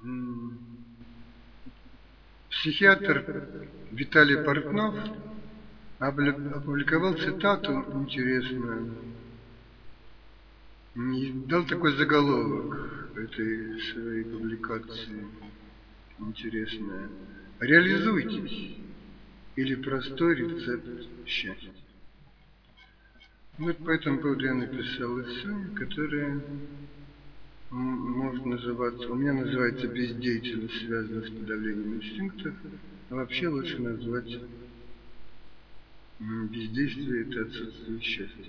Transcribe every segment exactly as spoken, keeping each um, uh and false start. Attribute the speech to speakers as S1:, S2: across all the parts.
S1: Психиатр Виталий Портнов опубликовал цитату интересную, и дал такой заголовок этой своей публикации интересная: «Реализуйтесь» или «Простой рецепт счастья». Вот по этому поводу я написал эссе, которое может называться, у меня называется «Бездеятельность, связанная с подавлением инстинктов», а вообще лучше назвать «Бездействие – это отсутствие счастья».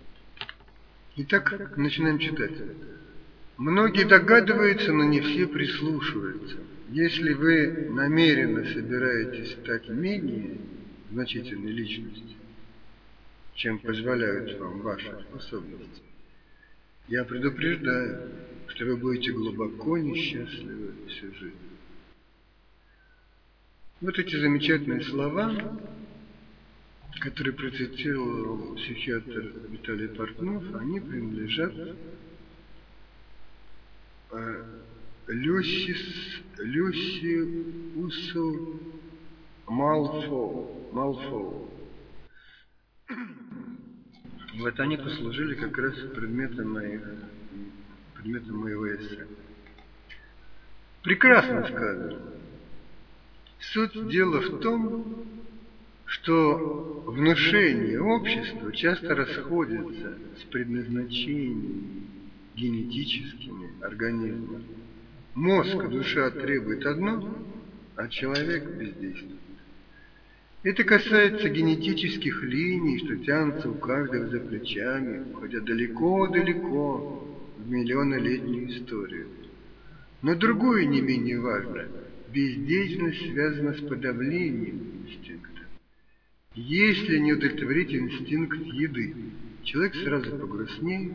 S1: Итак, начинаем читать. Многие догадываются, но не все прислушиваются. Если вы намеренно собираетесь стать менее значительной личностью, чем позволяют вам ваши способности, я предупреждаю, что вы будете глубоко несчастливы всю жизнь. Вот эти замечательные слова, которые процитировал психиатр Виталий Портнов, они принадлежат э, Люсис, Люсиусу Малфоу. Малфоу. Вот они послужили как раз предметом, моих, предметом моего эссе. Прекрасно сказано. Суть дела в том, что внушение общества часто расходится с предназначениями генетическими организма. Мозг и душа требуют одно, а человек бездействует. Это касается генетических линий, что тянутся у каждого за плечами, уходя далеко-далеко в миллионолетнюю историю. Но другое не менее важно. Бездействительность связана с подавлением инстинкта. Если не удовлетворить инстинкт еды, человек сразу погрустнеет,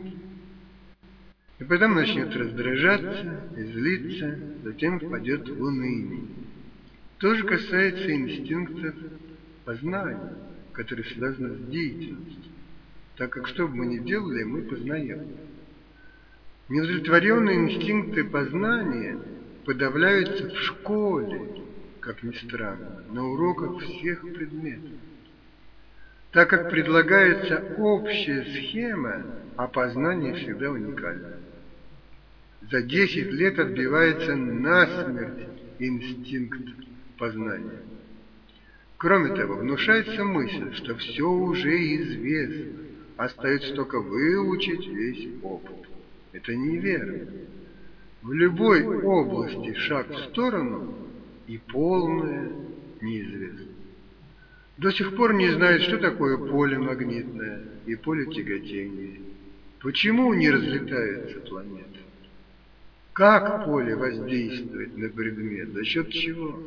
S1: и потом начнет раздражаться и злиться, затем впадет в уныние. То же касается инстинктов познания, которые связаны с деятельностью, так как что бы мы ни делали, мы познаем. Неудовлетворенные инстинкты познания подавляются в школе, как ни странно, на уроках всех предметов. Так как предлагается общая схема, а познание всегда уникально. За десять лет отбивается насмерть инстинкт познания. Кроме того, внушается мысль, что все уже известно, остается только выучить весь опыт. Это неверно. В любой области шаг в сторону и полная неизвестность. До сих пор не знают, что такое поле магнитное и поле тяготения. Почему не разлетаются планеты? Как поле воздействует на предмет? За счет чего?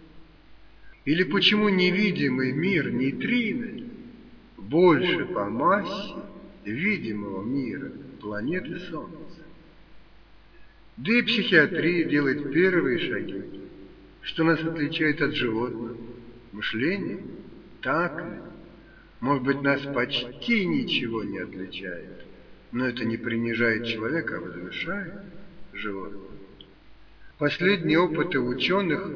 S1: Или почему невидимый мир нейтрино больше по массе видимого мира планеты Солнца? Да и психиатрия делает первые шаги. Что нас отличает от животных? Мышление? Так ли? Может быть, нас почти ничего не отличает, но это не принижает человека, а возвышает животных. Последние опыты ученых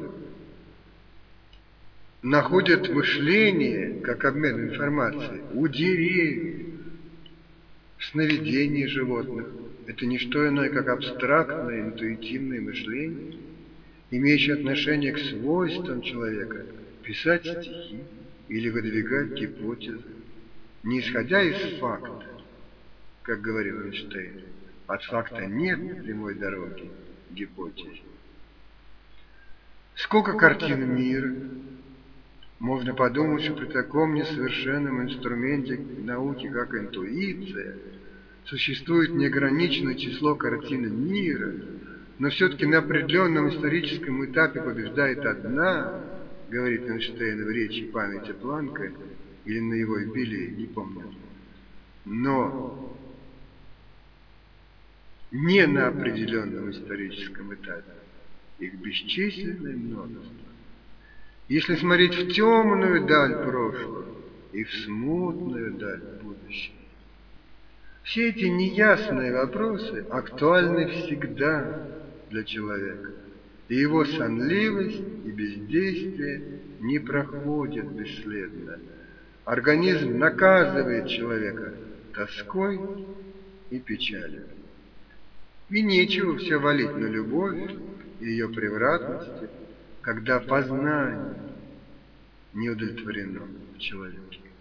S1: находят мышление, как обмен информацией, у деревьев, сновидений животных. Это не что иное, как абстрактное, интуитивное мышление, имеющее отношение к свойствам человека, писать стихи или выдвигать гипотезы, не исходя из факта, как говорил Эйнштейн. От факта нет прямой дороги к гипотезе. Сколько картин мира? Можно подумать, что при таком несовершенном инструменте науки, как интуиция, существует неограниченное число картин мира, но все-таки на определенном историческом этапе побеждает одна, говорит Эйнштейн в речи памяти Планка, или на его юбилее, не помню. Но не на определенном историческом этапе. Их бесчисленное множество. Если смотреть в темную даль прошлого и в смутную даль будущего, все эти неясные вопросы актуальны всегда для человека. и его сонливость и бездействие не проходят бесследно. Организм наказывает человека тоской и печалью. И нечего все валить на любовь и ее превратности, когда познание не удовлетворено в человеке.